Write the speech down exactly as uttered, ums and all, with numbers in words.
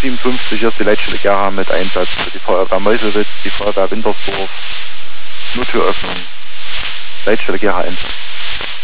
siebenundfünfzig, hier ist die Leitstelle Gera mit Einsatz für die Feuerwehr Meuselwitz, die Feuerwehr Wintersdorf, Nottüröffnung, Leitstelle Gera Einsatz.